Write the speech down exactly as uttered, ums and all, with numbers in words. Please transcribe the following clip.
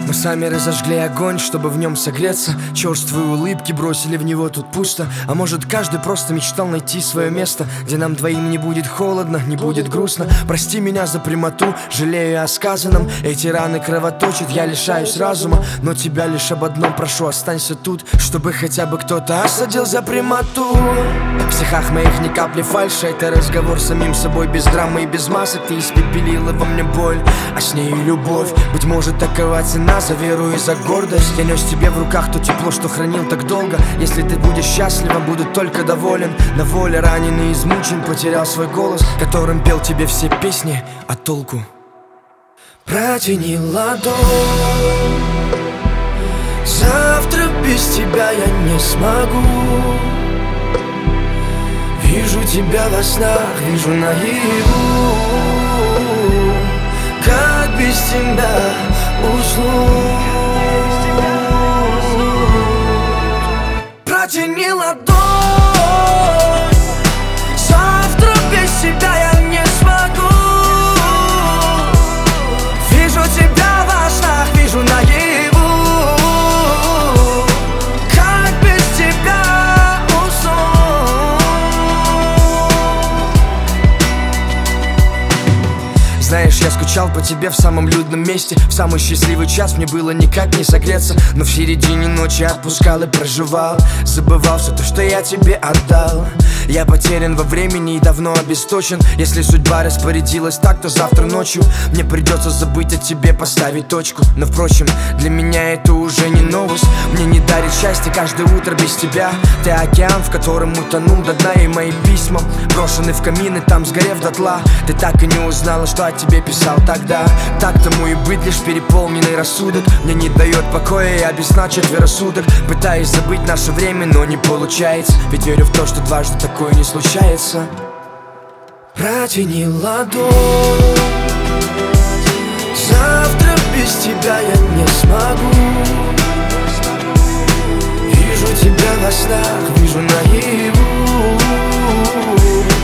Мы сами разожгли огонь, чтобы в нем согреться. Черствые улыбки бросили в него, тут пусто. А может, каждый просто мечтал найти свое место, где нам двоим не будет холодно, не будет грустно. Прости меня за прямоту, жалею о сказанном. Эти раны кровоточат, я лишаюсь разума. Но тебя лишь об одном прошу, останься тут, чтобы хотя бы кто-то осадил за прямоту. В стихах моих ни капли фальши, это разговор с самим собой, без драмы и без масок. Ты испепелила во мне боль, а с ней и любовь. Быть может, такова цена за веру и за гордость. Я нес тебе в руках то тепло, что хранил так долго. Если ты будешь счастлива, буду только доволен. На воле раненый, измучен, потерял свой голос, которым пел тебе все песни, а толку? Протяни ладонь. Завтра без тебя я не смогу. Вижу тебя во снах, вижу наяву. Как без тебя уснуть? Протяни ладонь. Завтра без тебя я не смогу. Вижу тебя во снах, вижу наяву. Как без тебя уснуть? Знаешь, я скучал по тебе в самом людном месте. В самый счастливый час мне было никак не согреться. Но в середине ночи отпускал и проживал. Забывал все то, что я тебе отдал. Я потерян во времени и давно обесточен. Если судьба распорядилась так, то завтра ночью мне придется забыть о тебе, поставить точку. Но впрочем, для меня это уже не новость. Мне не дарит счастье каждое утро без тебя. Ты океан, в котором утонул до дна. И мои письма брошены в камин и там сгорев дотла. Ты так и не узнала, что о тебе писал тогда. Так тому и быть, лишь переполненный рассудок мне не дает покоя, я без сна четверо суток. Пытаюсь забыть наше время, но не получается. Ведь верю в то, что дважды такое не случается. Протяни ладонь. Завтра без тебя я не смогу. Вижу тебя во снах, вижу наяву.